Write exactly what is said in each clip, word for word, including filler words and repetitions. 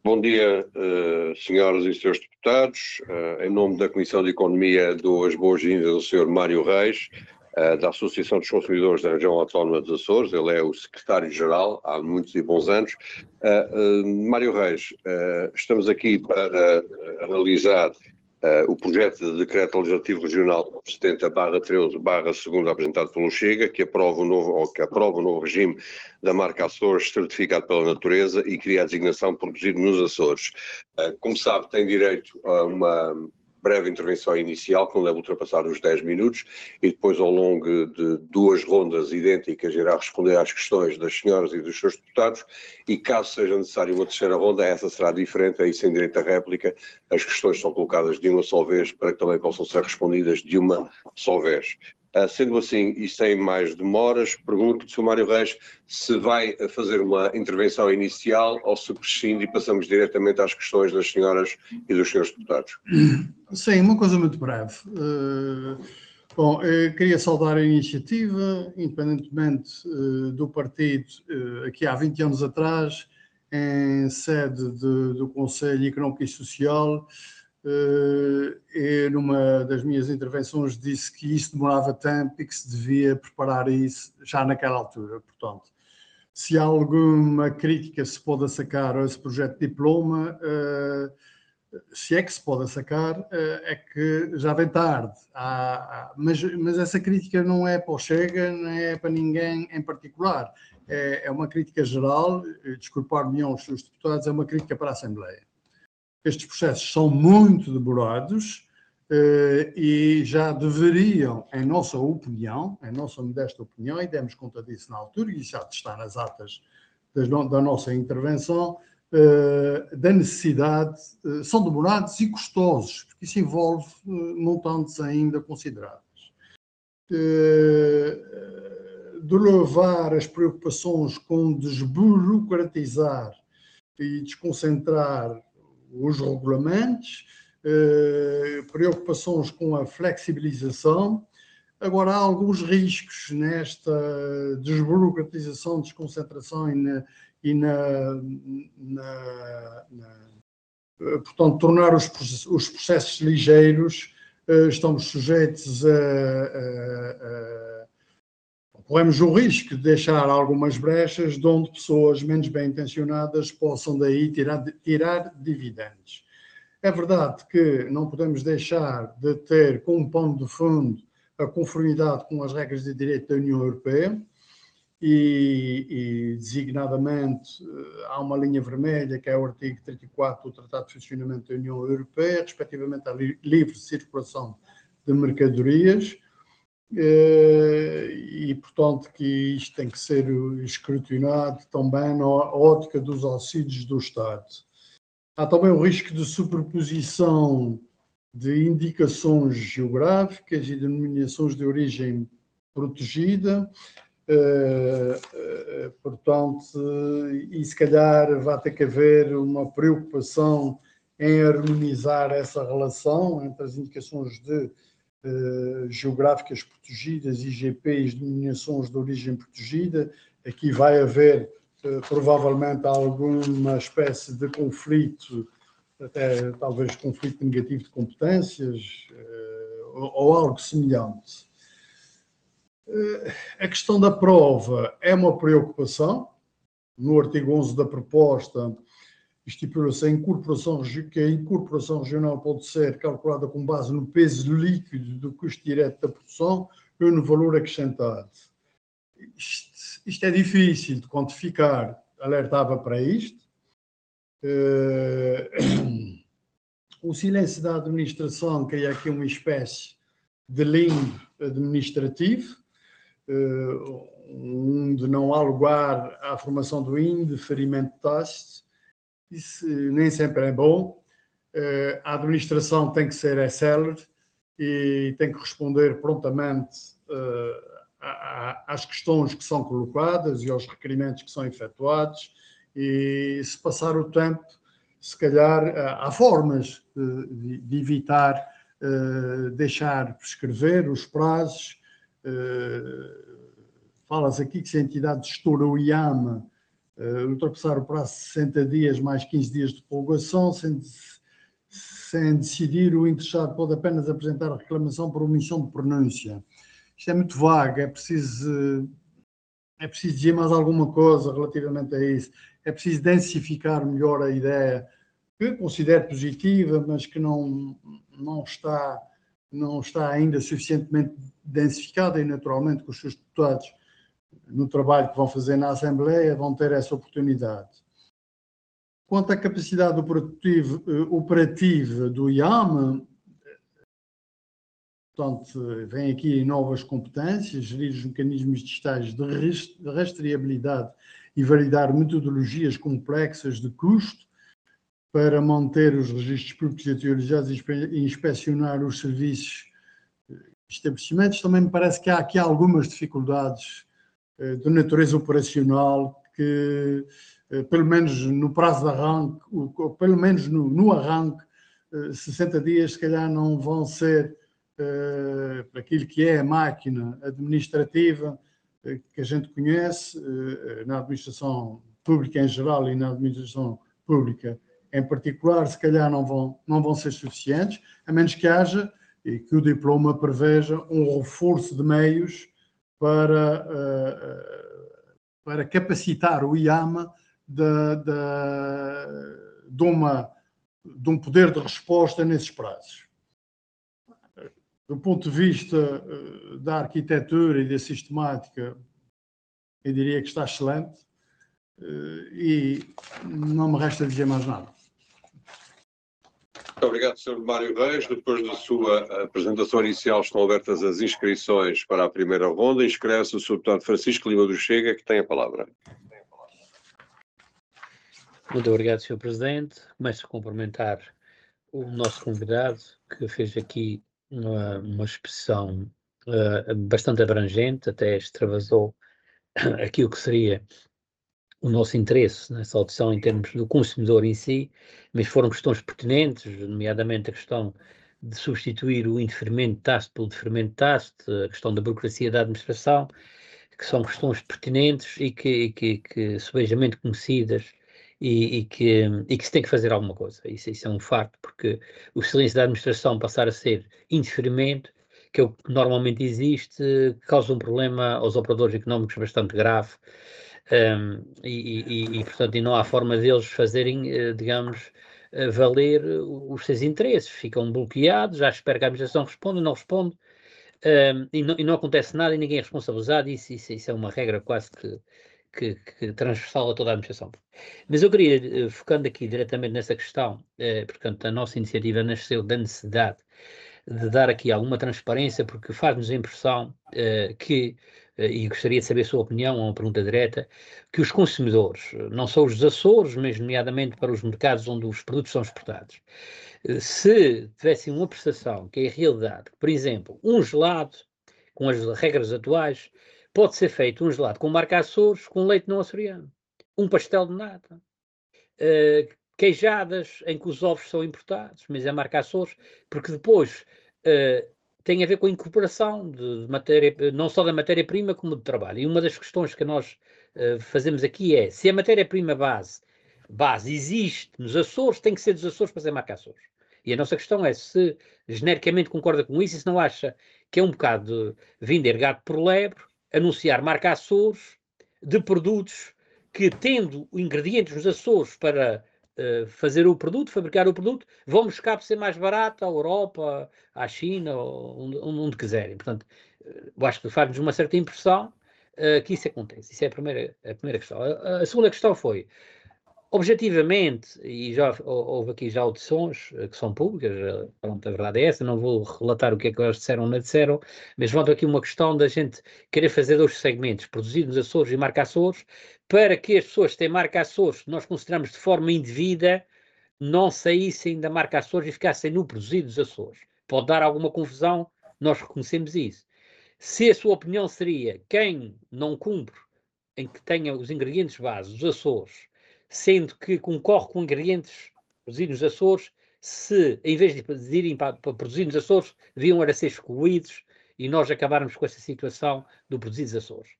Bom dia, uh, senhoras e senhores deputados. Uh, em nome da Comissão de Economia, dou as boas-vindas ao senhor Mário Reis, uh, da Associação dos Consumidores da Região Autónoma dos Açores. Ele é o secretário-geral há muitos e bons anos. Uh, uh, Mário Reis, uh, estamos aqui para uh, analisar uh, o projeto de Decreto Legislativo Regional setenta barra treze barra dois apresentado pelo Chega, que aprova o novo, ou que aprova o novo regime da marca Açores certificado pela natureza e cria a designação produzido nos Açores. Como sabe, tem direito a uma breve intervenção inicial, que não deve ultrapassar os dez minutos, e depois, ao longo de duas rondas idênticas, irá responder às questões das senhoras e dos seus deputados, e caso seja necessário uma terceira ronda, essa será diferente, aí sem direito à réplica, as questões são colocadas de uma só vez, para que também possam ser respondidas de uma só vez. Uh, sendo assim, e sem mais demoras, pergunto, senhor Mário Reis, se vai fazer uma intervenção inicial ou se prescinde e passamos diretamente às questões das senhoras e dos senhores deputados. Sim, uma coisa muito breve. Uh, bom, eu queria saudar a iniciativa, independentemente uh, do partido, uh, aqui há vinte anos atrás, em sede de, do Conselho Económico e Social, Uh, e numa das minhas intervenções disse que isso demorava tempo e que se devia preparar isso já naquela altura. Portanto, se há alguma crítica se pode sacar a esse projeto de diploma, uh, se é que se pode sacar, uh, é que já vem tarde. Há, há, mas, mas essa crítica não é para o Chega, não é para ninguém em particular. É, é uma crítica geral, desculpar-me aos seus deputados, é uma crítica para a Assembleia. Estes processos são muito demorados eh, e já deveriam, em nossa opinião, em nossa modesta opinião, e demos conta disso na altura, e já está nas atas das, da nossa intervenção, eh, da necessidade, eh, são demorados e custosos, porque isso envolve eh, montantes ainda consideráveis. Eh, de levar as preocupações com desburocratizar e desconcentrar os regulamentos, eh, preocupações com a flexibilização. Agora, há alguns riscos nesta desburocratização, desconcentração e na, e na, na, na portanto, tornar os, os processos ligeiros. Eh, estamos sujeitos a, a, a corremos o risco de deixar algumas brechas de onde pessoas menos bem intencionadas possam daí tirar, tirar dividendos. É verdade que não podemos deixar de ter como pano de fundo a conformidade com as regras de direito da União Europeia e, e designadamente, há uma linha vermelha que é o artigo trinta e quatro do Tratado de Funcionamento da União Europeia, respectivamente à livre circulação de mercadorias. E, portanto, que isto tem que ser escrutinado também na ótica dos auxílios do Estado. Há também o risco de superposição de indicações geográficas e denominações de origem protegida, portanto, e se calhar vai ter que haver uma preocupação em harmonizar essa relação entre as indicações de Uh, geográficas protegidas, I G Ps, denominações de origem protegida. Aqui vai haver uh, provavelmente alguma espécie de conflito, até talvez conflito negativo de competências uh, ou, ou algo semelhante. Uh, a questão da prova é uma preocupação. No artigo onze da proposta estipula-se a incorporação, que a incorporação regional pode ser calculada com base no peso líquido do custo direto da produção ou no valor acrescentado. Isto, isto é difícil de quantificar, alertava para isto. Uh, o silêncio da administração cria aqui uma espécie de limbo administrativo, uh, onde não há lugar à formação do indeferimento de taxas. Isso nem sempre é bom. A administração tem que ser célere e tem que responder prontamente às questões que são colocadas e aos requerimentos que são efetuados. E se passar o tempo, se calhar há formas de evitar deixar prescrever os prazos. Fala-se aqui que se a entidade gestora o I A M uh, ultrapassar o prazo de sessenta dias mais quinze dias de prorrogação, sem, sem decidir, o interessado pode apenas apresentar a reclamação por omissão de pronúncia. Isto é muito vago, é preciso, é preciso dizer mais alguma coisa relativamente a isso. É preciso densificar melhor a ideia, que considero positiva, mas que não, não, está, não está ainda suficientemente densificada, e naturalmente que os seus deputados, no trabalho que vão fazer na Assembleia, vão ter essa oportunidade. Quanto à capacidade operativa, operativa do I A M, portanto, vem aqui novas competências, gerir os mecanismos digitais de rastreabilidade e validar metodologias complexas de custo para manter os registros públicos atualizados e inspecionar os serviços e estabelecimentos. Também me parece que há aqui algumas dificuldades de natureza operacional que, pelo menos no prazo de arranque, pelo menos no, no arranque, sessenta dias se calhar não vão ser uh, aquilo que é a máquina administrativa uh, que a gente conhece uh, na administração pública em geral e na administração pública em particular, se calhar não vão, não vão ser suficientes, a menos que haja, e que o diploma preveja, um reforço de meios para, uh, para capacitar o I A M de, de, de, uma, de um poder de resposta nesses prazos. Do ponto de vista uh, da arquitetura e da sistemática, eu diria que está excelente uh, e não me resta dizer mais nada. Muito obrigado, senhor Mário Reis. Depois da sua apresentação inicial, estão abertas as inscrições para a primeira ronda. Inscreve-se o senhor deputado Francisco Lima do Chega, que tem a palavra. Muito obrigado, senhor Presidente. Começo a cumprimentar o nosso convidado, que fez aqui uma, uma expressão uh, bastante abrangente, até extravasou aquilo que seria o nosso interesse nessa audição em termos do consumidor em si, mas foram questões pertinentes, nomeadamente a questão de substituir o indeferimento tácito pelo deferimento tácito, a questão da burocracia da administração, que são questões pertinentes e que, e que, que subejamente conhecidas e, e, que, e que se tem que fazer alguma coisa. Isso, isso é um facto, porque o silêncio da administração passar a ser indeferimento, que é o que normalmente existe, causa um problema aos operadores económicos bastante grave. Um, e, e, e, portanto, e não há forma deles fazerem, digamos, valer os seus interesses. Ficam bloqueados, já espero que a administração responda, não responde, um, e, não, e não acontece nada e ninguém é responsabilizado. Isso, isso, isso é uma regra quase que, que, que transversal a toda a administração. Mas eu queria, focando aqui diretamente nessa questão, eh, portanto, a nossa iniciativa nasceu da necessidade de dar aqui alguma transparência, porque faz-nos a impressão uh, que, uh, e gostaria de saber a sua opinião, uma pergunta direta, que os consumidores, não só os dos Açores, mas nomeadamente para os mercados onde os produtos são exportados, uh, se tivessem uma prestação, que é a realidade, por exemplo, um gelado, com as regras atuais, pode ser feito um gelado com marca Açores, com leite não açoriano, um pastel de nata, uh, queijadas em que os ovos são importados, mas é marca Açores, porque depois uh, tem a ver com a incorporação de matéria, não só da matéria-prima como do trabalho. E uma das questões que nós uh, fazemos aqui é, se a matéria-prima base, base existe nos Açores, tem que ser dos Açores para ser marca Açores. E a nossa questão é se genericamente concorda com isso e se não acha que é um bocado de vender gato por lebre, anunciar marca Açores de produtos que, tendo ingredientes nos Açores para Uh, fazer o produto, fabricar o produto, vão buscar para ser mais barato à Europa, à China, ou onde, onde quiserem. Portanto, uh, eu acho que faz-nos uma certa impressão uh, que isso acontece. Isso é a primeira, a primeira questão. A, a segunda questão foi, objetivamente, e já houve aqui já audições uh, que são públicas, uh, pronto, a verdade é essa, não vou relatar o que é que eles disseram ou não disseram, mas volta aqui uma questão da gente querer fazer dois segmentos, produzir nos Açores e marca Açores, para que as pessoas que têm marca Açores, que nós consideramos de forma indevida, não saíssem da marca Açores e ficassem no produzido dos Açores. Pode dar alguma confusão, nós reconhecemos isso. Se a sua opinião seria quem não cumpre em que tenha os ingredientes base dos Açores, sendo que concorre com ingredientes produzidos nos Açores, se em vez de irem para, para produzir nos Açores, deviam era ser excluídos e nós acabarmos com essa situação do produzido nos Açores.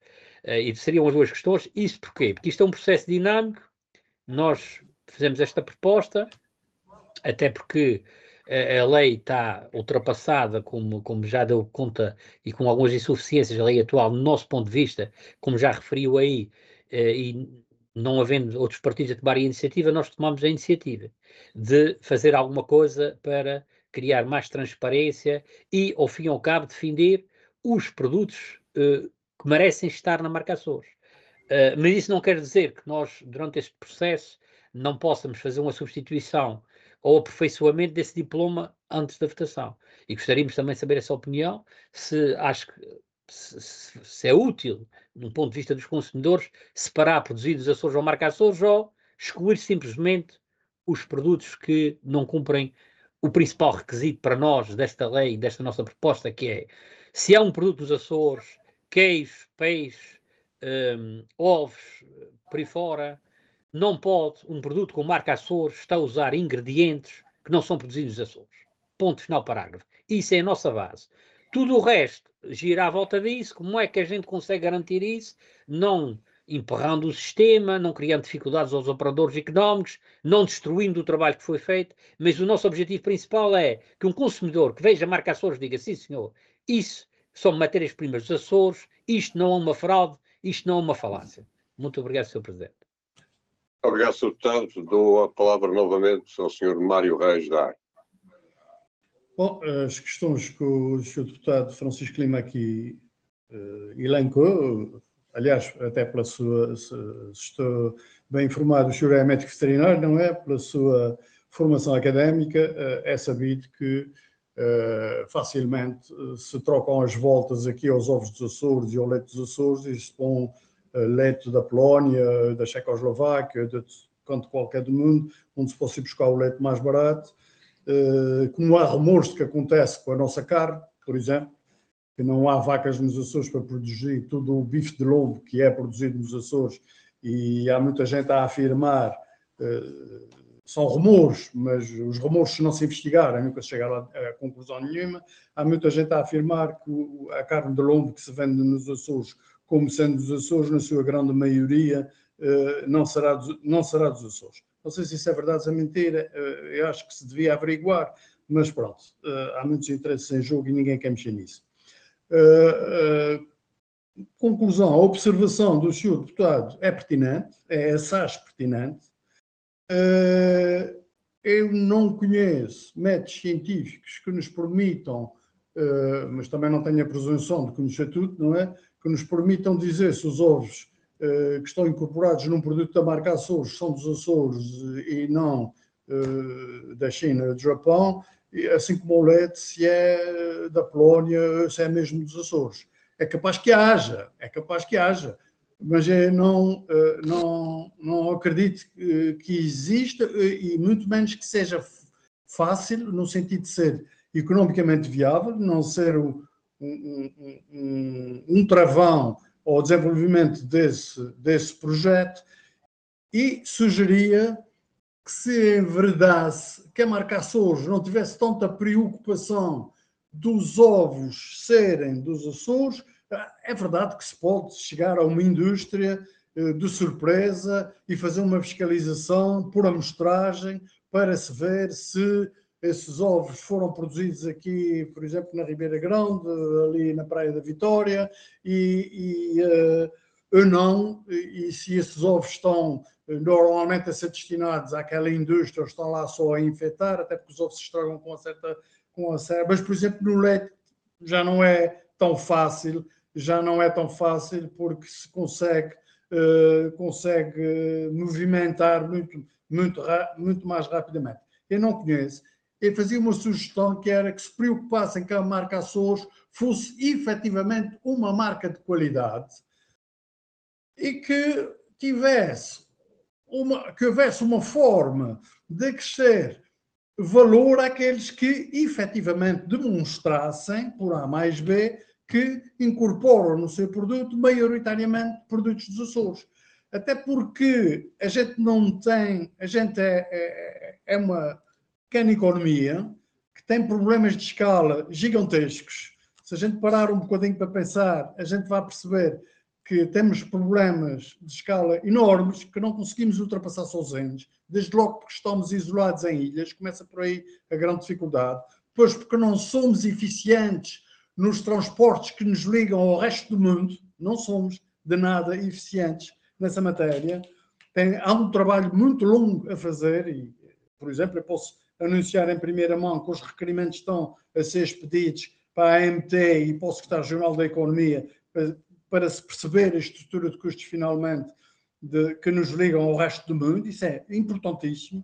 e seriam as duas questões. Isso porquê? Porque isto é um processo dinâmico, nós fizemos esta proposta, até porque a, a lei está ultrapassada, como, como já deu conta, e com algumas insuficiências, a lei atual, no nosso ponto de vista, como já referiu aí, e não havendo outros partidos a tomarem a iniciativa, nós tomamos a iniciativa de fazer alguma coisa para criar mais transparência e, ao fim e ao cabo, defender os produtos uh, que merecem estar na marca Açores. Uh, mas isso não quer dizer que nós, durante este processo, não possamos fazer uma substituição ou aperfeiçoamento desse diploma antes da votação. E gostaríamos também de saber essa opinião, se acho que se, se, se é útil, de um ponto de vista dos consumidores, separar produzidos Açores ou marca Açores ou excluir simplesmente os produtos que não cumprem o principal requisito para nós desta lei, desta nossa proposta, que é, se há um produto dos Açores, queijo, peixe, um, ovos, por aí fora, não pode um produto com marca Açores estar a usar ingredientes que não são produzidos nos Açores. Ponto final, parágrafo. Isso é a nossa base. Tudo o resto gira à volta disso. Como é que a gente consegue garantir isso? Não emperrando o sistema, não criando dificuldades aos operadores económicos, não destruindo o trabalho que foi feito, mas o nosso objetivo principal é que um consumidor que veja a marca Açores diga, sim senhor, isso são matérias-primas dos Açores, isto não é uma fraude, isto não é uma falácia. Muito obrigado, senhor Presidente. Obrigado, senhor Deputado. Dou a palavra novamente ao senhor Mário Reis da Ar. Bom, as questões que o senhor Deputado Francisco Lima aqui uh, elencou, aliás, até pela sua, se, se estou bem informado, o senhor é médico veterinário, não é? Pela sua formação académica, uh, é sabido que uh, facilmente uh, se trocam as voltas aqui aos ovos dos Açores e ao leite dos Açores e se põe uh, leite da Polónia, da Checoslováquia, de canto qualquer do mundo, onde se possa ir buscar o leite mais barato. Uh, como há rumores de que acontece com a nossa carne, por exemplo, que não há vacas nos Açores para produzir todo o bife de lombo que é produzido nos Açores, e há muita gente a afirmar, uh, são rumores, mas os rumores, se não se investigarem, nunca se chegaram a, a conclusão nenhuma. Há muita gente a afirmar que o, a carne de lombo que se vende nos Açores, como sendo dos Açores, na sua grande maioria, uh, não, será dos, não será dos Açores. Não sei se isso é verdade ou se é mentira, eu acho que se devia averiguar, mas pronto, há muitos interesses em jogo e ninguém quer mexer nisso. Conclusão, a observação do senhor deputado é pertinente, é assaz pertinente. Eu não conheço métodos científicos que nos permitam, mas também não tenho a presunção de conhecer tudo, não é? Que nos permitam dizer se os ovos Uh, que estão incorporados num produto da marca Açores são dos Açores e não uh, da China, do Japão, e, assim como o leite, se é da Polónia, se é mesmo dos Açores. É capaz que haja, é capaz que haja, mas eu não, uh, não, não acredito que, que exista uh, e muito menos que seja fácil, no sentido de ser economicamente viável, não ser um, um, um, um, um travão ao desenvolvimento desse, desse projeto, e sugeria que se enveredasse, que a marca Açores não tivesse tanta preocupação dos ovos serem dos Açores. É verdade que se pode chegar a uma indústria de surpresa e fazer uma fiscalização por amostragem para se ver se esses ovos foram produzidos aqui, por exemplo, na Ribeira Grande, ali na Praia da Vitória, e, e uh, ou não, e se esses ovos estão normalmente a ser destinados àquela indústria, ou estão lá só a infectar, até porque os ovos se estragam com a certa... Com a certa mas, por exemplo, no leite já não é tão fácil, já não é tão fácil, porque se consegue, uh, consegue movimentar muito, muito, muito mais rapidamente. Eu não conheço. Eu fazia uma sugestão que era que se preocupassem que a marca Açores fosse efetivamente uma marca de qualidade e que tivesse uma, que houvesse uma forma de crescer valor àqueles que efetivamente demonstrassem, por A mais B, que incorporam no seu produto maioritariamente produtos dos Açores. Até porque a gente não tem, a gente é, é, é uma pequena economia que tem problemas de escala gigantescos. Se a gente parar um bocadinho para pensar, a gente vai perceber que temos problemas de escala enormes que não conseguimos ultrapassar sozinhos, desde logo porque estamos isolados em ilhas, começa por aí a grande dificuldade, depois porque não somos eficientes nos transportes que nos ligam ao resto do mundo, não somos de nada eficientes nessa matéria. Tem, há um trabalho muito longo a fazer e, por exemplo, eu posso anunciar em primeira mão que os requerimentos estão a ser expedidos para a A M T e para o Secretário-Geral da Economia para, para se perceber a estrutura de custos finalmente de, que nos ligam ao resto do mundo. Isso é importantíssimo.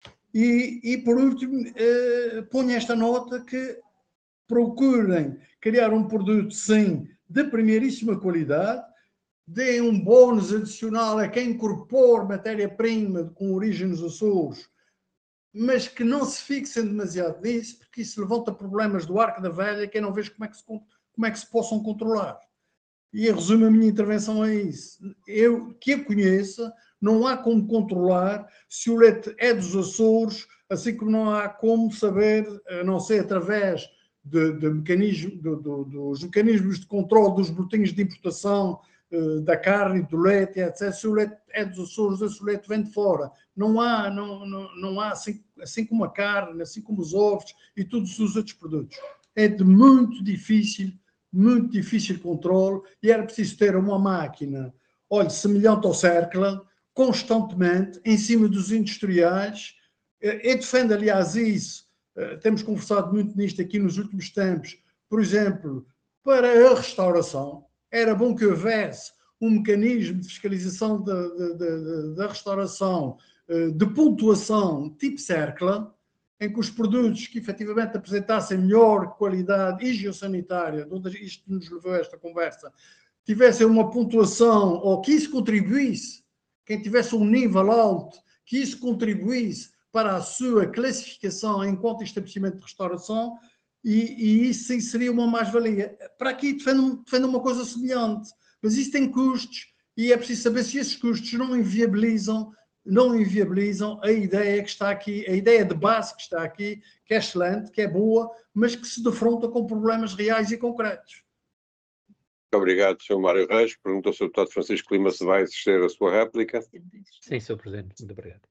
E, e por último, eh, ponho esta nota que procurem criar um produto, sim, de primeiríssima qualidade, deem um bónus adicional a quem incorpore matéria-prima com origem nos Açores, mas que não se fixem demasiado nisso, porque isso levanta problemas do arco da velha, que eu não vejo como é que se, como é que se possam controlar. E eu resumo a minha intervenção a isso. Eu, que eu conheça, não há como controlar se o leite é dos Açores, assim como não há como saber, a não ser através de, de mecanismo, de, de, dos mecanismos de controle dos boletins de importação da carne, do leite, etcétera. Se o leite é dos Açores, se o leite vem de fora. Não há, não, não, não há assim, assim como a carne, assim como os ovos e todos os outros produtos. É de muito difícil, muito difícil controle e era preciso ter uma máquina, olha, semelhante ao Cercla, constantemente, em cima dos industriais. Eu defendo, aliás, isso. Temos conversado muito nisto aqui nos últimos tempos. Por exemplo, para a restauração, era bom que houvesse um mecanismo de fiscalização da, da, da, da restauração, de pontuação tipo Cercla, em que os produtos que efetivamente apresentassem melhor qualidade higiosanitária, onde isto nos levou a esta conversa, tivessem uma pontuação, ou que isso contribuísse, quem tivesse um nível alto, que isso contribuísse para a sua classificação enquanto estabelecimento de restauração, e, e isso sim seria uma mais-valia. Para aqui defendo, defendo uma coisa semelhante, mas isso tem custos, e é preciso saber se esses custos não inviabilizam, não inviabilizam a ideia que está aqui, a ideia de base que está aqui, que é excelente, que é boa, mas que se defronta com problemas reais e concretos. Muito obrigado, senhor Mário Reis. Pergunta ao senhor Deputado Francisco Lima se vai exercer a sua réplica. Sim, senhor Presidente. Muito obrigado.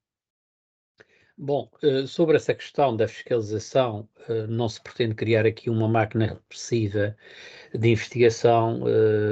Bom, sobre essa questão da fiscalização, não se pretende criar aqui uma máquina repressiva de investigação,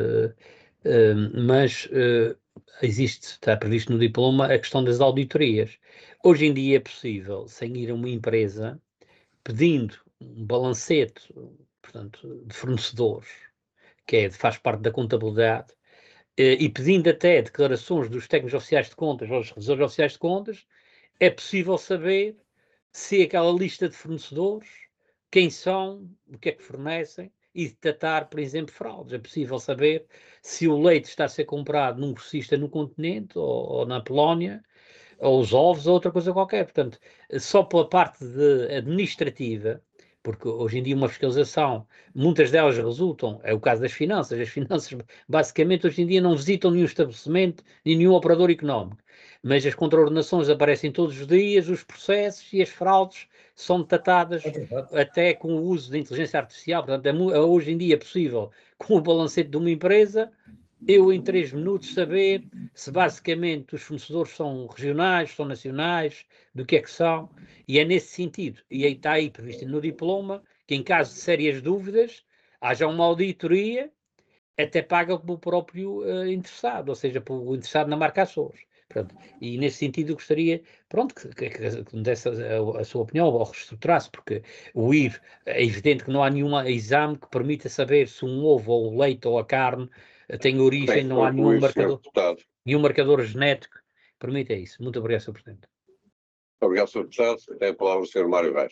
mas existe, está previsto no diploma, a questão das auditorias. Hoje em dia é possível, sem ir a uma empresa, pedindo um balancete, portanto, de fornecedores, que é, faz parte da contabilidade, e pedindo até declarações dos técnicos oficiais de contas ou dos revisores oficiais de contas, é possível saber se aquela lista de fornecedores, quem são, o que é que fornecem, e detectar, por exemplo, fraudes. É possível saber se o leite está a ser comprado num grossista no continente ou, ou na Polónia, ou os ovos, ou outra coisa qualquer. Portanto, só pela parte de administrativa, porque hoje em dia uma fiscalização, muitas delas resultam, é o caso das finanças, as finanças basicamente hoje em dia não visitam nenhum estabelecimento, nem nenhum operador económico, mas as contraordenações aparecem todos os dias, os processos e as fraudes são detectadas é até com o uso da inteligência artificial. Portanto, é, hoje em dia é possível, com o balancete de uma empresa, eu em três minutos saber se basicamente os fornecedores são regionais, são nacionais, do que é que são, e é nesse sentido, e aí está aí previsto no diploma, que em caso de sérias dúvidas, haja uma auditoria até paga pelo próprio uh, interessado, ou seja, pelo interessado na marca Açores. Pronto. E nesse sentido eu gostaria, pronto, que, que, que me desse a, a sua opinião ou reestruturasse, porque o I R, é evidente que não há nenhum exame que permita saber se um ovo ou o leite ou a carne tem origem, não há nenhum marcador, nenhum marcador genético que permita isso. Muito obrigado, senhor Presidente. Obrigado, senhor Deputado. Tem a palavra o senhor Mário Reis.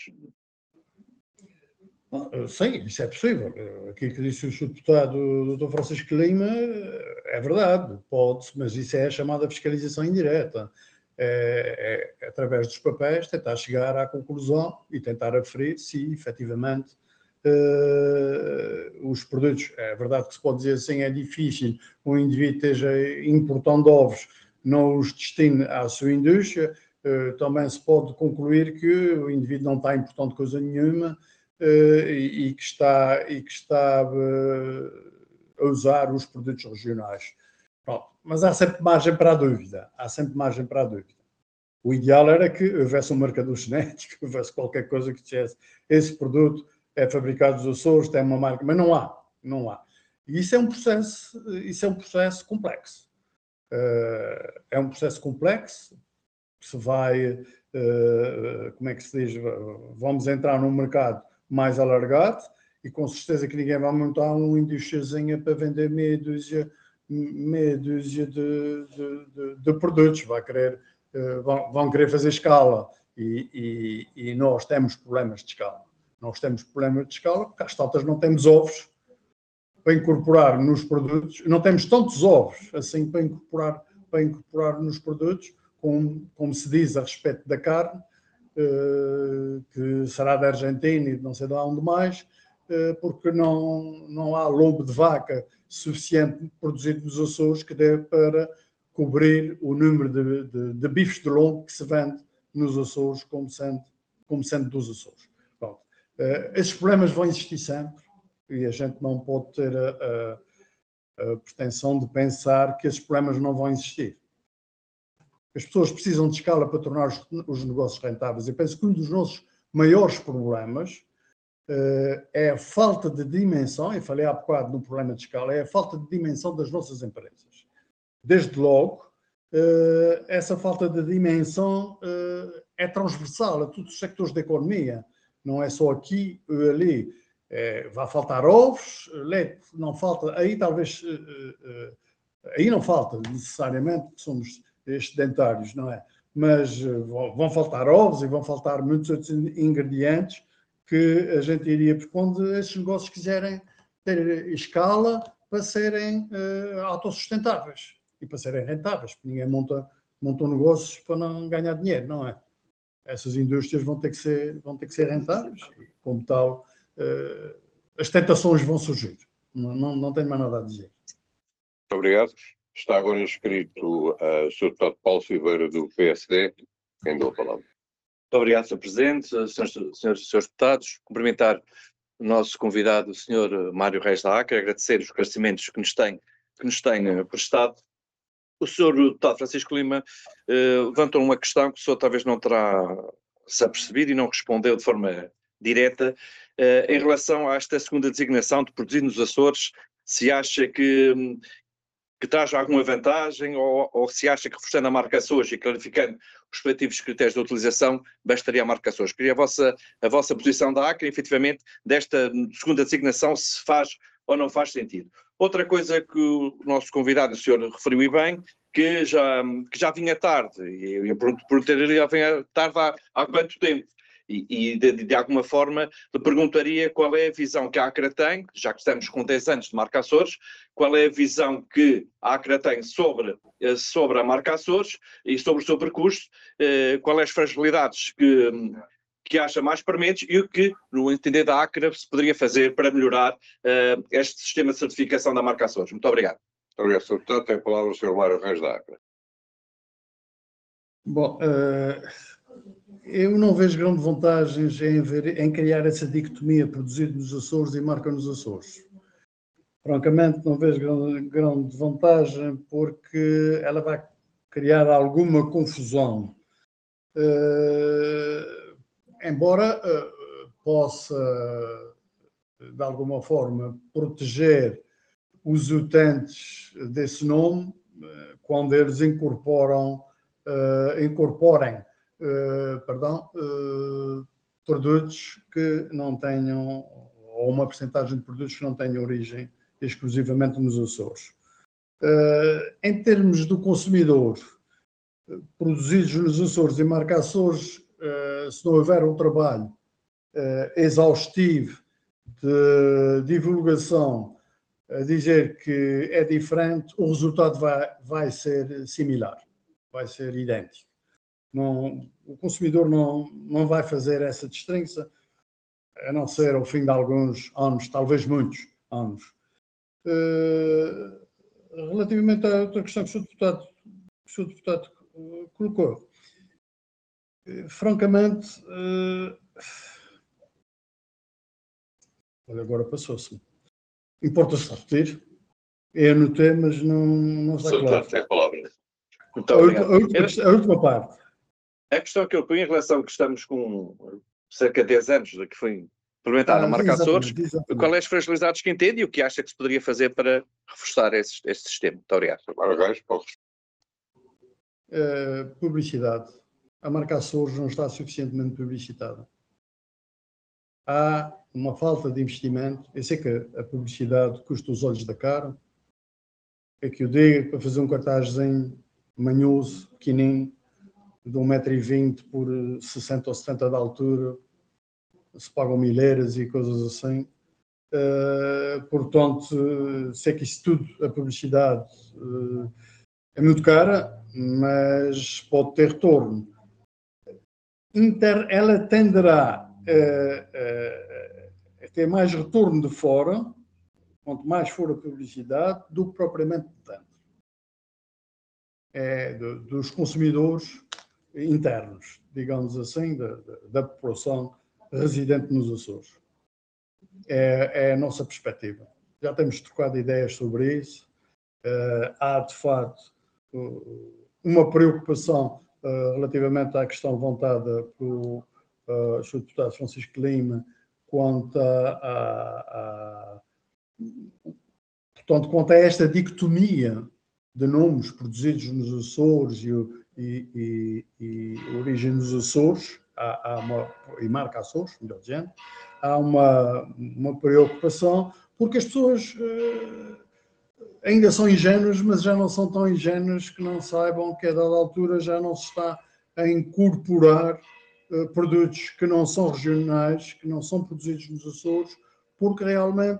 Sim, isso é possível. Aquilo que disse o senhor Deputado doutor Francisco Lima é verdade, pode-se, mas isso é a chamada fiscalização indireta. É, é, através dos papéis, tentar chegar à conclusão e tentar aferir se, efetivamente, uh, os produtos... É verdade que se pode dizer assim, é difícil um indivíduo esteja importando ovos, não os destine à sua indústria. Uh, também se pode concluir que o indivíduo não está importando coisa nenhuma, Uh, e, e que está, e que está uh, a usar os produtos regionais. mas há sempre margem para a dúvida. Há sempre margem para a dúvida. O ideal era que houvesse um marcador genético, que houvesse qualquer coisa que dissesse esse produto é fabricado nos Açores, tem uma marca, mas não há, não há. E isso é um processo, isso é um processo complexo. Uh, é um processo complexo, que se vai, uh, como é que se diz, vamos entrar num mercado mais alargado e com certeza que ninguém vai montar uma indústriazinha para vender meia dúzia, meia dúzia de, de, de, de produtos, vai querer, uh, vão, vão querer fazer escala e, e, e nós temos problemas de escala. Nós temos problemas de escala porque às tantas não temos ovos para incorporar nos produtos, não temos tantos ovos assim para incorporar, para incorporar nos produtos, como, como se diz a respeito da carne, eh, que será da Argentina e de não sei de onde mais, eh, porque não, não há lombo de vaca suficiente produzido nos Açores que dê para cobrir o número de, de, de bifes de lombo que se vende nos Açores como sendo, como sendo dos Açores. Pronto. Eh, esses problemas vão existir sempre e a gente não pode ter a, a, a pretensão de pensar que esses problemas não vão existir. As pessoas precisam de escala para tornar os, os negócios rentáveis. Eu penso que um dos nossos maiores problemas uh, é a falta de dimensão, eu falei há bocado no problema de escala, é a falta de dimensão das nossas empresas. Desde logo, uh, essa falta de dimensão uh, é transversal a todos os sectores da economia, não é só aqui ou ali. É, vai faltar ovos, leite, não falta, aí talvez, uh, uh, aí não falta necessariamente, porque somos excedentários, não é? Mas uh, vão faltar ovos e vão faltar muitos outros ingredientes que a gente iria pondo esses negócios quiserem ter escala para serem uh, autossustentáveis e para serem rentáveis, porque ninguém monta, monta negócios para não ganhar dinheiro, não é? Essas indústrias vão ter que ser, vão ter que ser rentáveis e, como tal, Uh, as tentações vão surgir. Não, não, não tenho mais nada a dizer. Muito obrigado. Está agora inscrito uh, o senhor Deputado Paulo Silveira, do P S D. Quem deu a palavra? Muito obrigado, senhor Presidente, senhores, senhores e senhores deputados. Cumprimentar o nosso convidado, o senhor Mário Reis da Acre, agradecer os esclarecimentos que nos tem, que nos tem prestado. O senhor deputado Francisco Lima uh, levantou uma questão que o senhor talvez não terá se apercebido e não respondeu de forma direta, uh, em relação a esta segunda designação de produzir nos Açores, se acha que, que traz alguma vantagem ou, ou se acha que reforçando a marca Açores e clarificando os respectivos critérios de utilização, bastaria a marca Açores. Queria a vossa, a vossa posição da Acre, efetivamente, desta segunda designação, se faz ou não faz sentido. Outra coisa que o nosso convidado, o senhor, referiu e bem, que já, que já vinha tarde, e eu perguntaria já vinha tarde há, há quanto tempo? E, e de, de alguma forma lhe perguntaria qual é a visão que a Acre tem, já que estamos com dez anos de marca Açores, qual é a visão que a Acre tem sobre, sobre a marca Açores e sobre o seu percurso, eh, qual é as fragilidades que, que acha mais prementes e o que, no entender da Acre, se poderia fazer para melhorar eh, este sistema de certificação da marca Açores. Muito obrigado. Muito obrigado, senhor Deputado. Tem a palavra o senhor Mário Reis da Acre. Bom, uh... eu não vejo grande vantagens em, ver, em criar essa dicotomia produzido nos Açores e marca nos Açores. Francamente, não vejo grande, grande vantagem porque ela vai criar alguma confusão. Uh, embora uh, possa, de alguma forma, proteger os utentes desse nome uh, quando eles incorporam, uh, incorporem Uh, perdão, uh, produtos que não tenham, ou uma percentagem de produtos que não tenham origem exclusivamente nos Açores. Uh, em termos do consumidor, uh, produzidos nos Açores e marca Açores, uh, se não houver um trabalho uh, exaustivo de divulgação a dizer que é diferente, o resultado vai, vai ser similar, vai ser idêntico. Não, o consumidor não, não vai fazer essa distinção, a não ser ao fim de alguns anos, talvez muitos anos. Uh, relativamente à outra questão que o senhor deputado, o senhor deputado uh, colocou, uh, francamente, uh, olha, agora passou-se. Importa-se repetir? Eu anotei, mas não, não está Senhor claro. Deputado, tem a palavra. Muito A última, obrigado. a última- a última parte. A questão que eu ponho em relação que estamos com cerca de dez anos de que foi implementada Ah, a marca Açores, exatamente, exatamente. qual é as fragilidades que entende e o que acha que se poderia fazer para reforçar esse, esse sistema? Muito obrigado. Mário Reis, pode Uh, publicidade. A marca Açores não está suficientemente publicitada. Há uma falta de investimento. Eu sei que a publicidade custa os olhos da cara. É que eu digo, para fazer um cartazzinho manhoso, pequenino, de um metro e vinte por sessenta ou setenta de altura, se pagam milheiras e coisas assim. Uh, portanto, sei que isso tudo, a publicidade, uh, é muito cara, mas pode ter retorno. Inter, ela tenderá a, a, a ter mais retorno de fora, quanto mais for a publicidade, do que propriamente de dentro. É, do, dos consumidores internos, digamos assim, da, da, da população residente nos Açores. É, é a nossa perspectiva. Já temos trocado ideias sobre isso. Uh, há, de facto, uh, uma preocupação uh, relativamente à questão levantada pelo uh, senhor Deputado Francisco Lima quanto a, a, a, portanto, quanto a esta dicotomia de nomes produzidos nos Açores e, e, e, e origem nos Açores, há, há uma, e marca Açores, melhor dizendo, há uma, uma preocupação porque as pessoas uh, ainda são ingênuos, mas já não são tão ingênuos que não saibam que a dada altura já não se está a incorporar uh, produtos que não são regionais, que não são produzidos nos Açores, porque realmente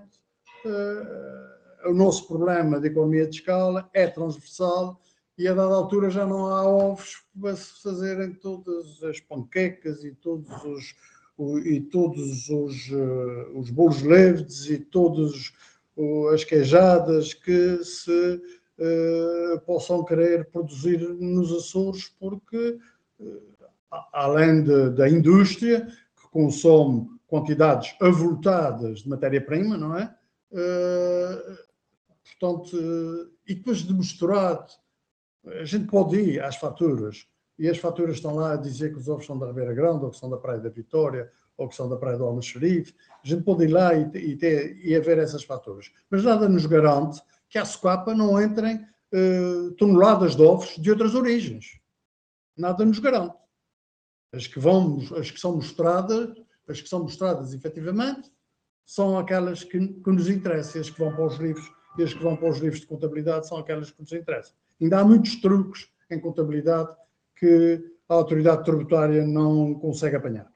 uh, o nosso problema de economia de escala é transversal e a dada altura já não há ovos para se fazerem todas as panquecas e todos os, o, e todos os, uh, os bolos leves e todos as queijadas que se uh, possam querer produzir nos Açores, porque uh, além de, da indústria que consome quantidades avultadas de matéria-prima, não é? Uh, portanto, uh, e depois de misturado, a gente pode ir às faturas, e as faturas estão lá a dizer que os ovos são da Ribeira Grande, ou que são da Praia da Vitória, ou que são da Praia do Almoxarife. A gente pode ir lá e, e, ter, e a ver essas faturas. Mas nada nos garante que à Socapa não entrem uh, toneladas de ovos de outras origens. Nada nos garante. As que, vão, as que são mostradas, as que são mostradas efetivamente, são aquelas que, que nos interessam. As que vão para os livros, e as que vão para os livros de contabilidade são aquelas que nos interessam. Ainda há muitos truques em contabilidade que a autoridade tributária não consegue apanhar.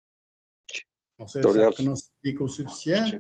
Não sei se é que não se dedica o suficiente,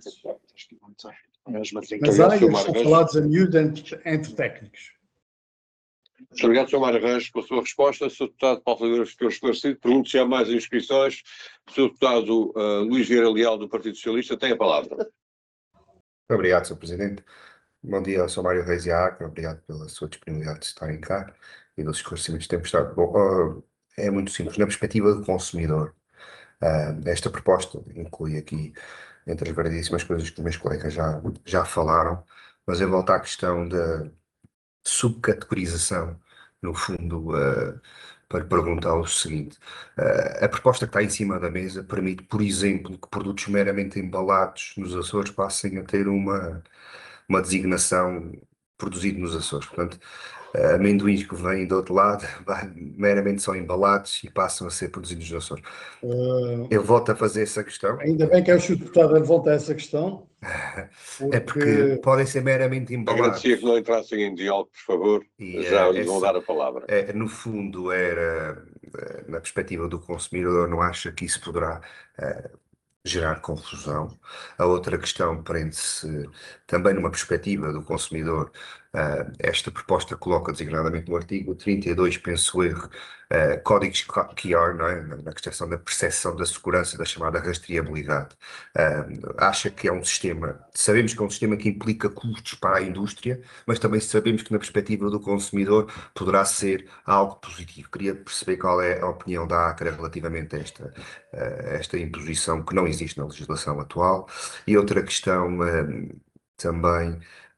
mas há e estão falados a miúdo entre, entre técnicos. Muito obrigado, senhor Mário Reis, pela sua resposta. senhor Deputado Paulo Figueiredo ficou esclarecido. Pergunto se há mais inscrições. O senhor Deputado uh, Luís Vieira Leal, do Partido Socialista, tem a palavra. Muito obrigado, senhor Presidente. Bom dia ao senhor Mário Reis e à ACRA. Obrigado pela sua disponibilidade de estarem cá e dos esclarecimentos que temos dado. Bom, uh, é muito simples. Na perspectiva do consumidor, uh, esta proposta inclui aqui, entre as variedíssimas coisas que os meus colegas já, já falaram, mas eu volto à questão da subcategorização, no fundo, uh, para perguntar o seguinte. Uh, a proposta que está em cima da mesa permite, por exemplo, que produtos meramente embalados nos Açores passem a ter uma, uma designação produzido nos Açores. Portanto, uh, amendoins que vêm do outro lado meramente são embalados e passam a ser produzidos nos Açores. Uh, Eu volto a fazer essa questão. Ainda bem que é o senhor Deputado a voltar a essa questão. Porque... É porque podem ser meramente embalados. Agradecia que não entrassem em diálogo, por favor. E, Já uh, lhes vão esse, dar a palavra. Uh, no fundo, era, uh, na perspectiva do consumidor, não acha que isso poderá uh, gerar confusão. A outra questão prende-se também numa perspectiva do consumidor. Uh, esta proposta coloca designadamente no artigo trinta e dois, penso erro, uh, códigos Q R, não é? Na questão da percepção da segurança, da chamada rastreabilidade. Uh, acha que é um sistema, sabemos que é um sistema que implica custos para a indústria, mas também sabemos que na perspectiva do consumidor poderá ser algo positivo. Queria perceber qual é a opinião da ACRA relativamente a esta, uh, esta imposição que não existe na legislação atual. E outra questão uh, também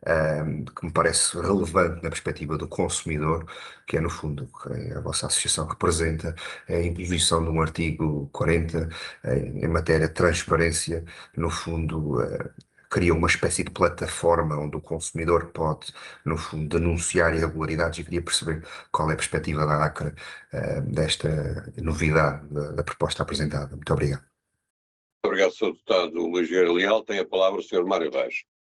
um, que me parece relevante na perspectiva do consumidor, que é no fundo que a vossa associação representa, é a imposição de um artigo quarenta em, em matéria de transparência, no fundo uh, cria uma espécie de plataforma onde o consumidor pode, no fundo, denunciar irregularidades, e queria perceber qual é a perspectiva da ACRA uh, desta novidade da, da proposta apresentada. Muito obrigado. Muito obrigado, senhor Deputado Luís Vieira Leal. Tem a palavra o senhor Mário Reis.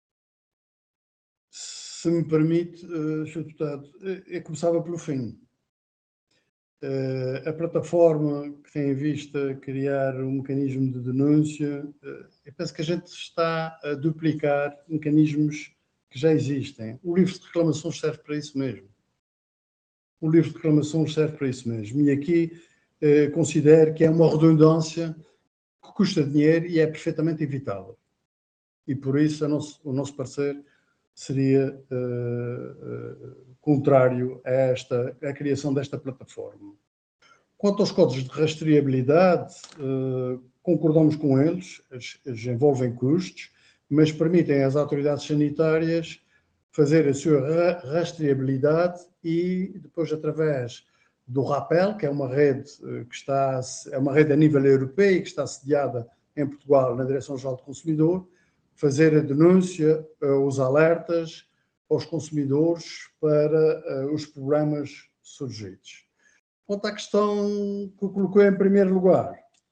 Se me permite, uh, senhor Deputado, eu começava pelo fim. Uh, a plataforma que tem em vista criar um mecanismo de denúncia, uh, eu penso que a gente está a duplicar mecanismos que já existem. O livro de reclamações serve para isso mesmo. O livro de reclamações serve para isso mesmo. E aqui uh, considero que é uma redundância que custa dinheiro e é perfeitamente evitável. E por isso nosso, o nosso parecer seria uh, uh, contrário a esta, à criação desta plataforma. Quanto aos códigos de rastreabilidade, uh, concordamos com eles, eles, eles envolvem custos, mas permitem às autoridades sanitárias fazer a sua rastreabilidade e depois, através do RAPEL, que é uma rede uh, que está, é uma rede a nível europeu e que está sediada em Portugal na Direção-Geral do Consumidor, fazer a denúncia, os alertas aos consumidores para uh, os problemas surgidos. Quanto à questão que eu coloquei em primeiro lugar,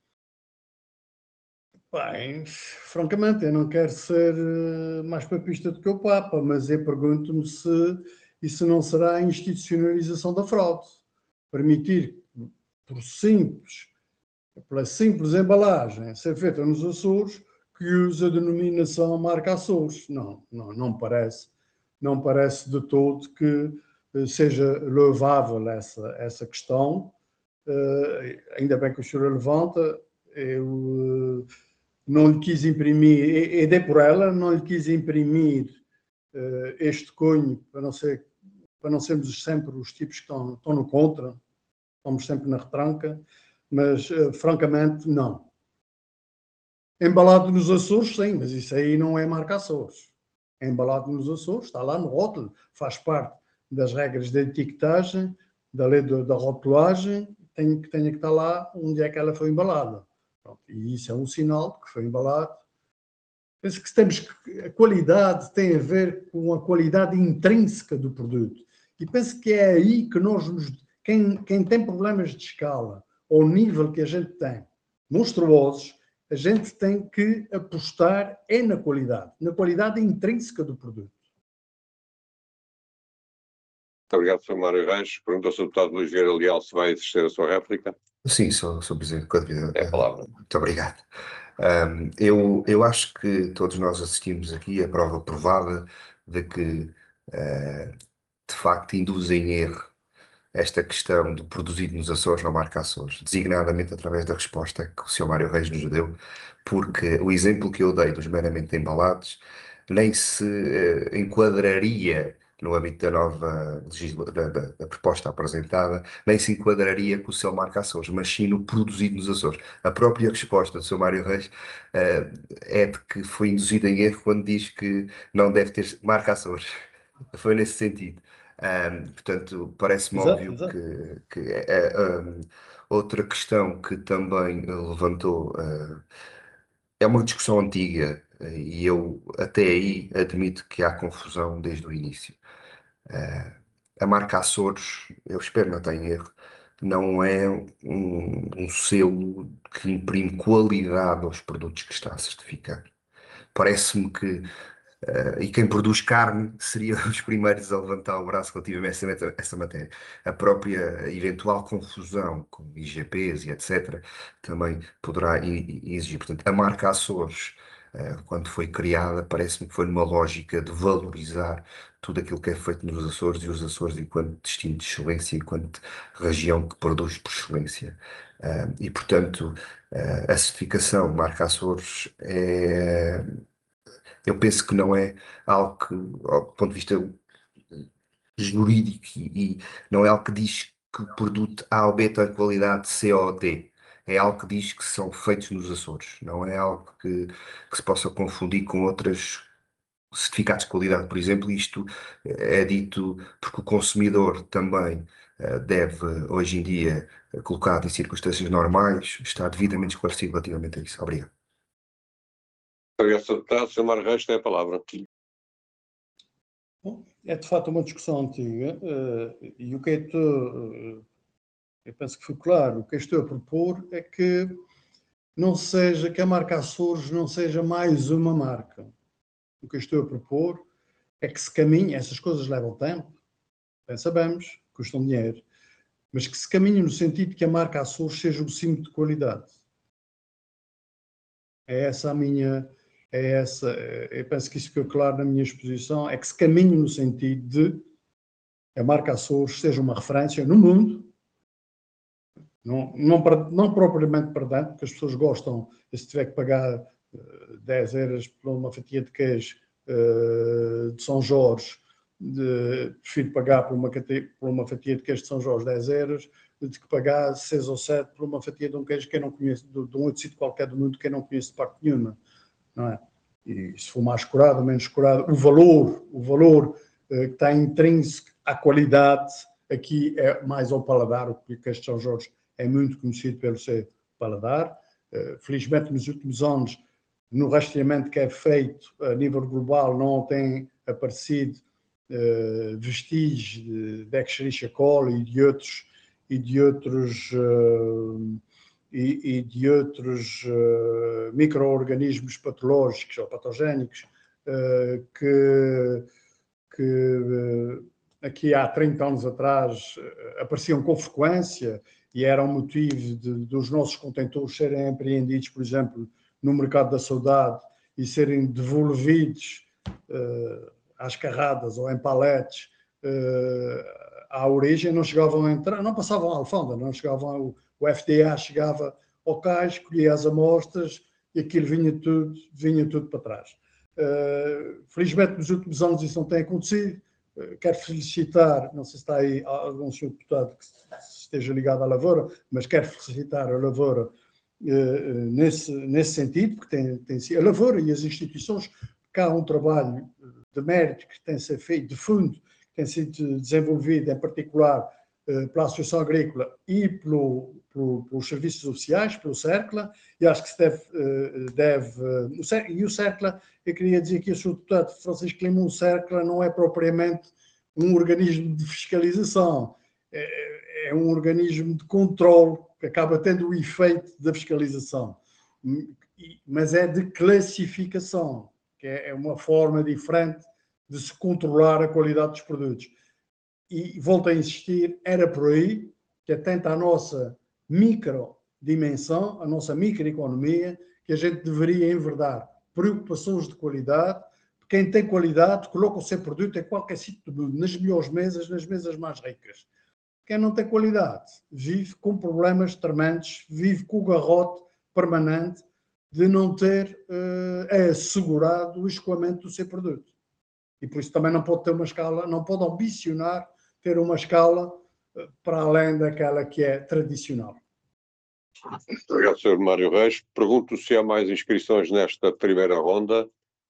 bem, francamente, eu não quero ser uh, mais papista do que o Papa, mas eu pergunto-me se isso não será a institucionalização da fraude. Permitir, por simples, pela simples embalagem ser feita nos Açores, que usa a denominação marca Açores. Não, não, não parece, não parece de todo que uh, seja louvável essa, essa questão. Uh, ainda bem que o senhor a levanta. Eu uh, não lhe quis imprimir, e, e dei por ela, não lhe quis imprimir uh, este cunho para não, ser, para não sermos sempre os tipos que estão, estão no contra, estamos sempre na retranca, mas uh, francamente não. Embalado nos Açores, sim, mas isso aí não é marca Açores. É embalado nos Açores, está lá no rótulo, faz parte das regras de etiquetagem, da lei de, da rotulagem, tem, que tenha que estar lá onde é que ela foi embalada. Pronto, e isso é um sinal que foi embalado. Penso que temos que a qualidade tem a ver com a qualidade intrínseca do produto. E penso que é aí que nós, nos, quem, quem tem problemas de escala, ao nível que a gente tem, monstruosos, a gente tem que apostar é na qualidade, na qualidade intrínseca do produto. Muito obrigado, senhor Mário Reis. Pergunta ao senhor Deputado Luís Vieira Leal se vai exercer a sua réplica. Sim, sou, sou Presidente. É a palavra. Muito obrigado. Um, eu, eu acho que todos nós assistimos aqui a prova provada de que, uh, de facto, induz em erro esta questão de produzido nos Açores, não marca Açores, designadamente através da resposta que o senhor Mário Reis nos deu, porque o exemplo que eu dei dos meramente embalados nem se uh, enquadraria no âmbito da nova legislação, da, da proposta apresentada, nem se enquadraria com o seu marca Açores, mas sim no produzido nos Açores. A própria resposta do senhor Mário Reis uh, é de que foi induzido em erro quando diz que não deve ter marca Açores. Foi nesse sentido. Um, portanto, parece-me óbvio exato. que, que é, é, um, outra questão que também levantou uh, é uma discussão antiga uh, e eu até aí admito que há confusão desde o início. Uh, a marca Açores, eu espero não tenha erro, não é um, um selo que imprime qualidade aos produtos que está a certificar. Parece-me que Uh, e quem produz carne seria os primeiros a levantar o braço relativamente a essa, essa matéria. A própria eventual confusão com I G Ps e etcétera também poderá exigir. Portanto, a marca Açores, uh, quando foi criada, parece-me que foi numa lógica de valorizar tudo aquilo que é feito nos Açores e os Açores enquanto destino de excelência, enquanto região que produz por excelência. Uh, e, portanto, uh, a certificação de marca Açores é... Eu penso que não é algo que, do ponto de vista jurídico, e, e não é algo que diz que o produto A ou B tem qualidade C ou D. É algo que diz que são feitos nos Açores. Não é algo que, que se possa confundir com outras certificados de qualidade, por exemplo, isto é dito porque o consumidor também uh, deve, hoje em dia, uh, colocado em circunstâncias normais, estar devidamente esclarecido relativamente a isso. Obrigado. Obrigado, senhor Deputado. senhor Mário Reis tem a palavra. Bom, é de facto uma discussão antiga uh, e o que é que uh, eu penso que foi claro, o que eu estou a propor é que não seja, que a marca Açores não seja mais uma marca. O que eu estou a propor é que se caminhe, essas coisas levam tempo, bem sabemos, custam dinheiro, mas que se caminhe no sentido de que a marca Açores seja um símbolo de qualidade. É essa a minha, é essa, eu penso que isso ficou claro na minha exposição, é que se caminhe no sentido de que a marca Açores seja uma referência no mundo, não, não, não propriamente para dentro, porque as pessoas gostam, se tiver que pagar uh, dez euros por uma fatia de queijo uh, de São Jorge, de, prefiro pagar por uma, por uma fatia de queijo de São Jorge dez euros, de que pagar seis ou sete por uma fatia de um queijo que eu não conheço, de, de um outro sítio qualquer do mundo que eu não conheço de parte nenhuma, não é? E se for mais curado, menos curado, o valor, o valor uh, que está intrínseco à qualidade, aqui é mais ao paladar, o queijo de São Jorge é muito conhecido pelo seu paladar. Uh, felizmente, nos últimos anos, no rastreamento que é feito a nível global, não tem aparecido uh, vestígios de, de Escherichia coli e de outros e de outros uh, e, e de outros uh, micro-organismos patológicos ou patogénicos uh, que, que uh, aqui há trinta anos atrás uh, apareciam com frequência e eram motivo de, dos nossos contentores serem apreendidos, por exemplo, no mercado da saudade e serem devolvidos uh, às carradas ou em paletes uh, à origem, não chegavam a entrar, não passavam à alfândega, não chegavam ao, o F D A chegava ao cais, colhia as amostras e aquilo vinha tudo, vinha tudo para trás. Uh, felizmente, nos últimos anos isso não tem acontecido. Uh, quero felicitar, não sei se está aí algum senhor deputado que esteja ligado à lavoura, mas quero felicitar a lavoura uh, nesse, nesse sentido, porque tem, tem a lavoura e as instituições, porque há um trabalho de mérito que tem sido feito, de fundo, que tem sido desenvolvido, em particular, pela Associação Agrícola e pelo, pelo, pelos serviços oficiais, pelo CERCLA, e acho que se deve, deve e o CERCLA, eu queria dizer aqui ao senhor deputado Francisco Lima, o CERCLA não é propriamente um organismo de fiscalização, é, é um organismo de controle que acaba tendo o efeito da fiscalização, mas é de classificação, que é uma forma diferente de se controlar a qualidade dos produtos. E volto a insistir, era por aí que atenta à nossa microdimensão, à nossa microeconomia, que a gente deveria enverdar preocupações de qualidade. Quem tem qualidade coloca o seu produto em qualquer sítio do mundo, nas melhores mesas, nas mesas mais ricas. Quem não tem qualidade vive com problemas tremendos, vive com o garrote permanente de não ter uh, assegurado o escoamento do seu produto. E por isso também não pode ter uma escala, não pode ambicionar ter uma escala para além daquela que é tradicional. Obrigado, senhor Mário Reis. Pergunto se há mais inscrições nesta primeira ronda.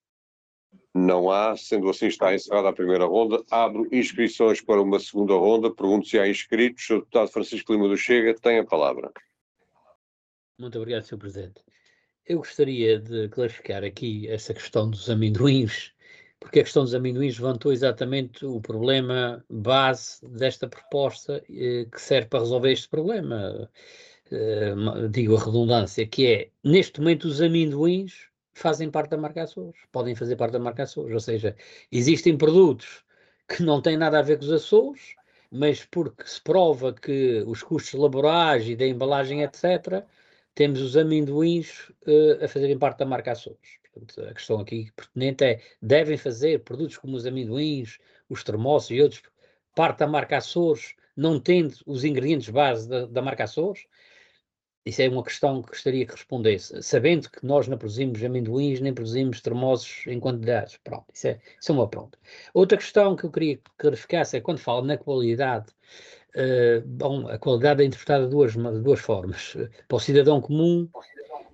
Não há, sendo assim está encerrada a primeira ronda. Abro inscrições para uma segunda ronda. Pergunto se há inscritos. O senhor deputado Francisco Lima do Chega tem a palavra. Muito obrigado, senhor Presidente. Eu gostaria de clarificar aqui essa questão dos amendoins, porque a questão dos amendoins levantou exatamente o problema base desta proposta eh, que serve para resolver este problema. Eh, digo a redundância, que é, neste momento os amendoins fazem parte da marca Açores, podem fazer parte da marca Açores, ou seja, existem produtos que não têm nada a ver com os Açores, mas porque se prova que os custos laborais e da embalagem, etcétera, temos os amendoins uh, a fazerem parte da marca Açores. Portanto, a questão aqui pertinente é, devem fazer produtos como os amendoins, os termossos e outros, parte da marca Açores, não tendo os ingredientes base da, da marca Açores? Isso é uma questão que gostaria que respondesse, sabendo que nós não produzimos amendoins, nem produzimos termossos em quantidades. Pronto, isso é, isso é uma pronto. Outra questão que eu queria que clarificasse é quando falo na qualidade. Uh, bom, a qualidade é interpretada de duas, de duas formas. Para o cidadão comum,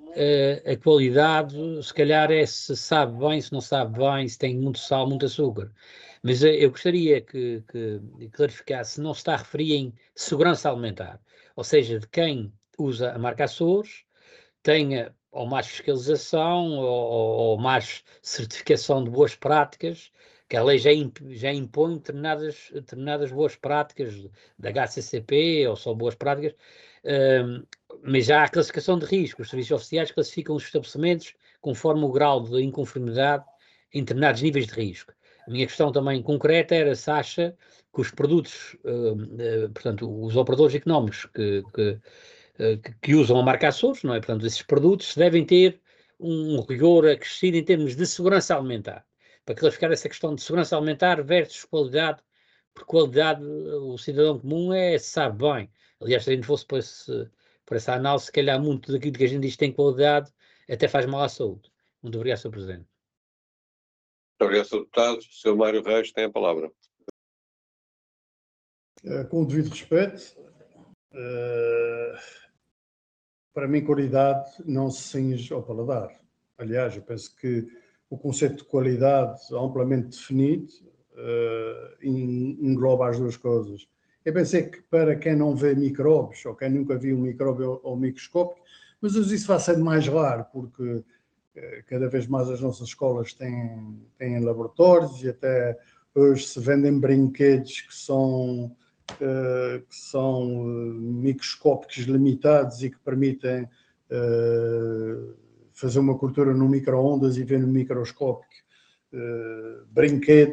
uh, a qualidade, se calhar é se sabe bem, se não sabe bem, se tem muito sal, muito açúcar. Mas uh, eu gostaria que, que clarificasse se não se está a referir em segurança alimentar, ou seja, de quem usa a marca Açores tenha ou mais fiscalização ou, ou mais certificação de boas práticas, que a lei já, imp, já impõe determinadas, determinadas boas práticas da H C C P ou só boas práticas, um, mas já há a classificação de risco. Os serviços oficiais classificam os estabelecimentos conforme o grau de inconformidade em determinados níveis de risco. A minha questão também concreta era se acha que os produtos, uh, uh, portanto, os operadores económicos que, que Que, que usam a marca Açores, não é? Portanto, esses produtos devem ter um rigor acrescido em termos de segurança alimentar. Para clarificar essa questão de segurança alimentar versus qualidade, porque qualidade o cidadão comum é, sabe bem. Aliás, se a gente fosse por, esse, por essa análise, se calhar muito daquilo que a gente diz que tem qualidade até faz mal à saúde. Muito obrigado, senhor Presidente. Muito obrigado, senhor Deputado. O senhor Mário Reis tem a palavra. Com o devido respeito, uh... para mim, qualidade não se cinge ao paladar. Aliás, eu penso que o conceito de qualidade amplamente definido uh, engloba as duas coisas. Eu pensei que para quem não vê micróbios, ou quem nunca viu um micróbio ao microscópio, mas isso vai sendo mais raro, porque uh, cada vez mais as nossas escolas têm, têm laboratórios e até hoje se vendem brinquedos que são... Uh, que são uh, microscópicos limitados e que permitem uh, fazer uma cultura no micro-ondas e ver no microscópico uh, brinquedo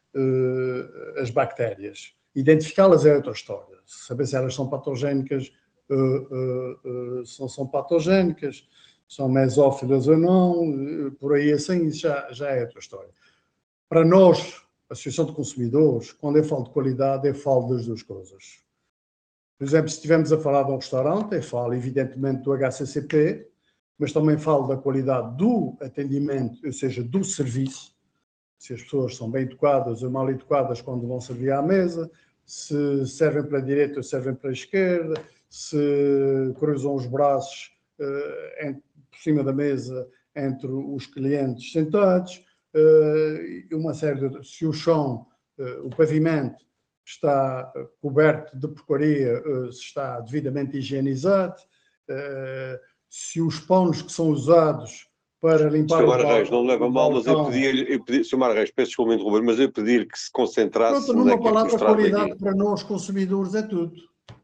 uh, as bactérias. Identificá-las é outra história. Saber se elas são patogénicas, uh, uh, uh, se não são patogénicas, são mesófilas ou não, uh, por aí assim, isso já, já é outra história. Para nós, Associação de Consumidores, quando eu falo de qualidade, eu falo das duas coisas. Por exemplo, se estivermos a falar de um restaurante, eu falo evidentemente do H C C P, mas também falo da qualidade do atendimento, ou seja, do serviço, se as pessoas são bem educadas ou mal educadas quando vão servir à mesa, se servem para a direita ou servem para a esquerda, se cruzam os braços uh, em, por cima da mesa entre os clientes sentados, Uh, uma série de, se o chão, uh, o pavimento está uh, coberto de porcaria, uh, se está devidamente higienizado, uh, se os panos que são usados para limpar senhor o Mário Reis, não leva mal, mas eu balcão... pedi, eu pedi, senhor Mário Reis, peço desculpa interromper, mas eu pedi que se concentrasse... Pronto, numa naquilo palavra, que nos traz qualidade aqui. para nós consumidores é tudo.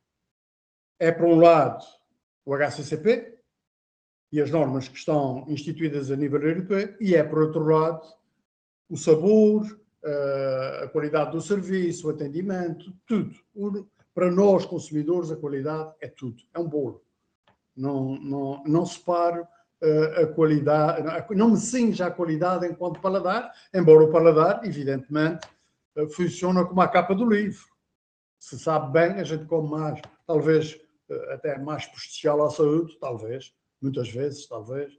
É, por um lado, o H C C P e as normas que estão instituídas a nível europeu, e é, por outro lado, o sabor, a qualidade do serviço, o atendimento, tudo. Para nós, consumidores, a qualidade é tudo. É um bolo. Não, não, não separo a qualidade, não me cinge a qualidade enquanto paladar, embora o paladar, evidentemente, funciona como a capa do livro. Se sabe bem, a gente come mais, talvez até mais prejudicial à saúde, talvez, muitas vezes, talvez.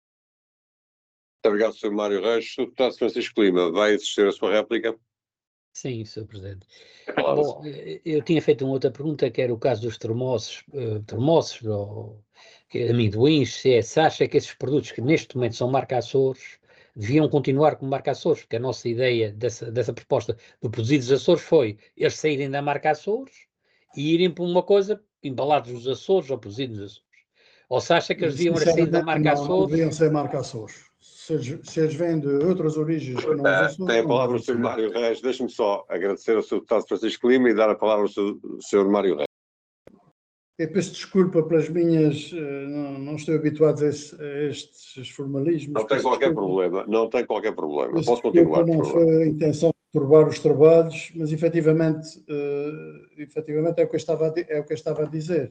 Muito obrigado, senhor Mário Reis. senhor Deputado Francisco Lima, vai existir a sua réplica? Sim, senhor Presidente. Palavra. Bom, eu tinha feito uma outra pergunta, que era o caso dos termossos, uh, termossos ou que, amendoins, se, é, se acha que esses produtos que neste momento são marca Açores deviam continuar como marca Açores, porque a nossa ideia dessa, dessa proposta do Produzidos Açores foi eles saírem da marca Açores e irem para uma coisa embalados nos Açores ou produzidos nos Açores. Ou se acha que eles deviam sair da marca não, Açores? Não deviam ser marca Açores. Se eles, se eles vêm de outras origens que não os Açores... Tem a palavra o senhor Mário Reis. Deixe-me só agradecer ao senhor Deputado Francisco Lima e dar a palavra ao senhor Mário Reis. Eu peço desculpa pelas minhas... Não, não estou habituado a, esse, a estes formalismos. Não tem qualquer desculpa. problema. Não tem qualquer problema. Peço Posso continuar, não por favor. Foi a intenção de turbar os trabalhos, mas efetivamente, uh, efetivamente é, o que eu estava a, é o que eu estava a dizer.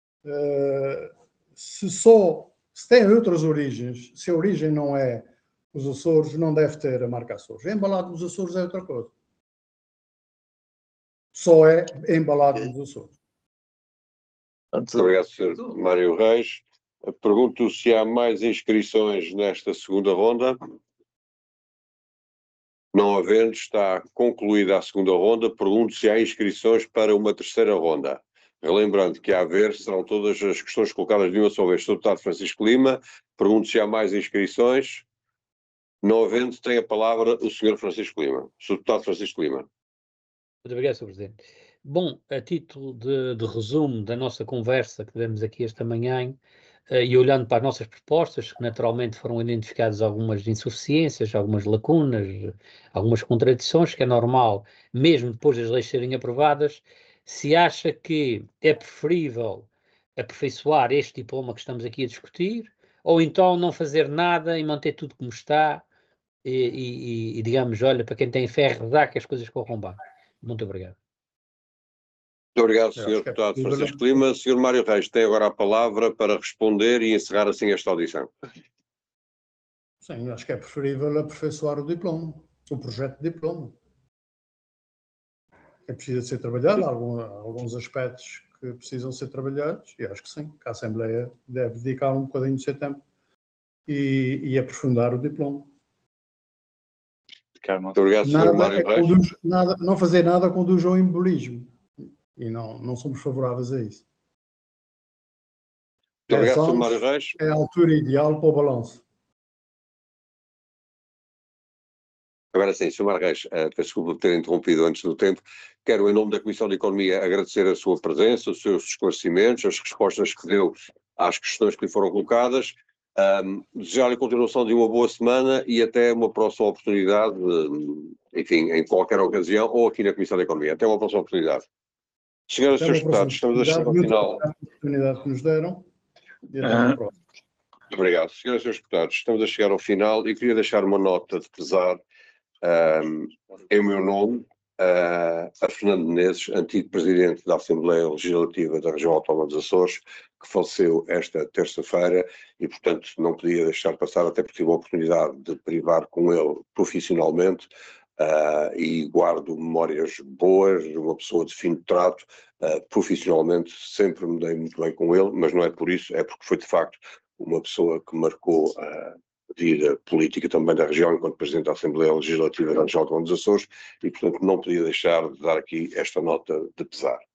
Uh, se só... Se tem outras origens, se a origem não é os Açores, não deve ter a marca Açores. Embalado nos Açores é outra coisa. Só é embalado nos Açores. Muito obrigado, senhor Mário Reis. Pergunto se há mais inscrições nesta segunda ronda. Não havendo, está concluída a segunda ronda. Pergunto se há inscrições para uma terceira ronda. Relembrando que a haver serão todas as questões colocadas de uma só vez. senhor Deputado Francisco Lima, pergunto se há mais inscrições. Não havendo, tem a palavra o senhor Francisco Lima. senhor Deputado Francisco Lima. Muito obrigado, senhor Presidente. Bom, a título de, de resumo da nossa conversa que tivemos aqui esta manhã, uh, e olhando para as nossas propostas, que naturalmente foram identificadas algumas insuficiências, algumas lacunas, algumas contradições, que é normal, mesmo depois das leis serem aprovadas, se acha que é preferível aperfeiçoar este diploma que estamos aqui a discutir, ou então não fazer nada e manter tudo como está, e, e, e digamos, olha, para quem tem fé, rezar que as coisas corram bem. Muito obrigado. Muito obrigado, Eu senhor acho que é Deputado possível. Francisco Lima. senhor Mário Reis tem agora a palavra para responder e encerrar assim esta audição. Sim, acho que é preferível aperfeiçoar o diploma, o projeto de diploma. É preciso ser trabalhado, algum, alguns aspectos que precisam ser trabalhados, e acho que sim, que a Assembleia deve dedicar um bocadinho do seu tempo e, e aprofundar o diploma. Muito obrigado, senhor Nada, Mário é Reis. conduz, nada, não fazer nada conduz ao embolismo, e não, não somos favoráveis a isso. Muito obrigado, senhor anos Mário Reis. é a altura ideal para o balanço. Agora sim, senhor Mário Reis, uh, peço desculpa por ter interrompido antes do tempo. Quero, em nome da Comissão de Economia, agradecer a sua presença, os seus esclarecimentos, as respostas que deu às questões que lhe foram colocadas. Um, desejar-lhe a continuação de uma boa semana e até uma próxima oportunidade, enfim, em qualquer ocasião, ou aqui na Comissão de Economia. Até uma próxima oportunidade. Senhoras e senhores deputados, estamos a chegar ao final. A oportunidade que nos deram e até uma próxima. Muito obrigado. Senhoras e senhores deputados, estamos a chegar ao final e queria deixar uma nota de pesar um, em meu nome uh, a Fernando Menezes, antigo presidente da Assembleia Legislativa da Região Autónoma dos Açores, que faleceu esta terça-feira e, portanto, não podia deixar passar, até porque tive a oportunidade de privar com ele profissionalmente uh, e guardo memórias boas de uma pessoa de fim de trato. Uh, profissionalmente sempre me dei muito bem com ele, mas não é por isso, é porque foi de facto uma pessoa que marcou uh, a vida política também da região enquanto Presidente da Assembleia Legislativa da Região Autónoma dos Açores e, portanto, não podia deixar de dar aqui esta nota de pesar.